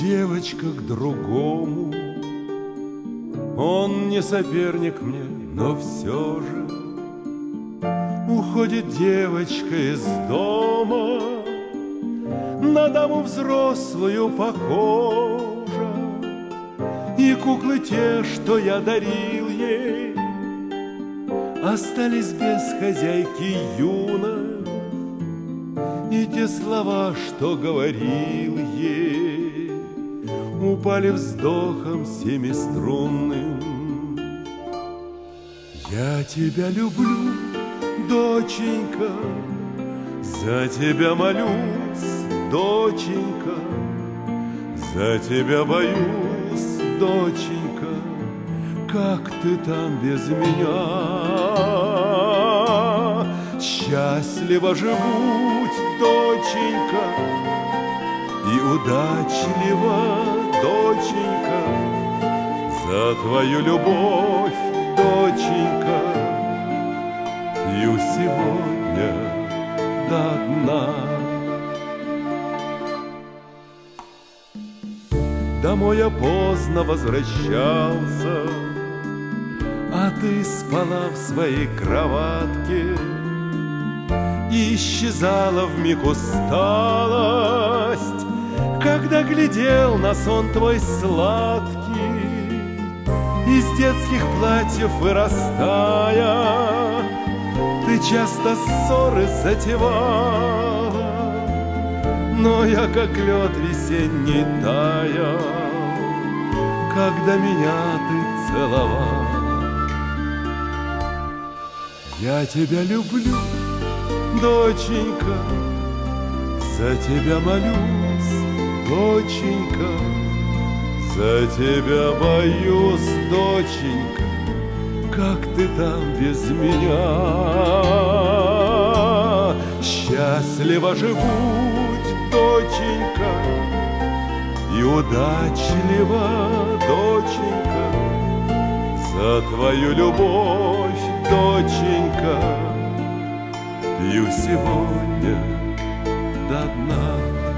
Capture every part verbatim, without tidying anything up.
девочка к другому. Он не соперник мне, но все же уходит девочка из дома, на даму взрослую похожа, и куклы те, что я дарил ей, остались без хозяйки юной, и те слова, что говорил ей, упали вздохом семиструнным. Я тебя люблю, доченька, за тебя молюсь, доченька, за тебя боюсь, доченька, как ты там без меня. Счастливо живуть, доченька, и удачлива, доченька, за твою любовь, доченька, пью сегодня до дна. Домой я поздно возвращался, а ты спала в своей кроватке, и исчезала вмиг усталость, когда глядел на сон твой сладкий. Из детских платьев вырастая, ты часто ссоры затевала, но я, как лед весенний, таял, когда меня ты целовала. Я тебя люблю, доченька, за тебя молюсь, доченька, за тебя боюсь, доченька, как ты там без меня. Счастливо живуть, доченька, и удачлива, доченька, за твою любовь, доченька, пью сегодня до дна.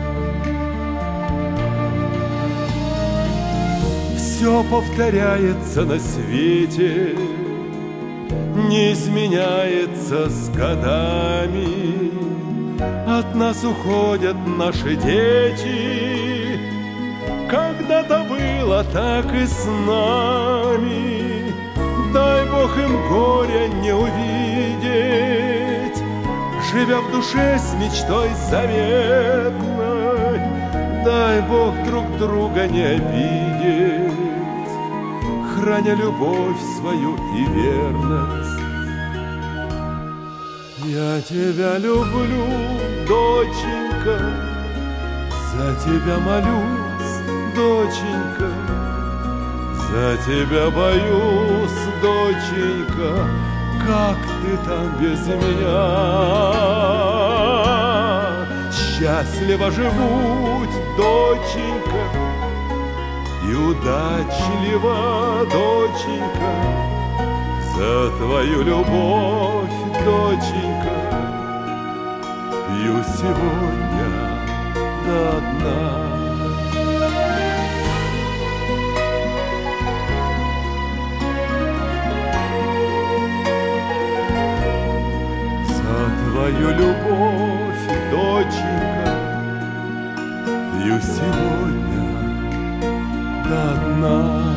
Все повторяется на свете, не изменяется с годами. От нас уходят наши дети, когда-то было так и с нами. Дай Бог им горя не увидеть, живя в душе с мечтой заветной. Дай Бог друг друга не обидеть, храня любовь свою и верность. Я тебя люблю, доченька, за тебя молюсь, доченька, за тебя боюсь, доченька, как ты там без меня. Счастливо живуть, доченька, и удачлива, доченька, за твою любовь, доченька, пью сегодня до дна. За твою любовь, доченька, пью сегодня до дна.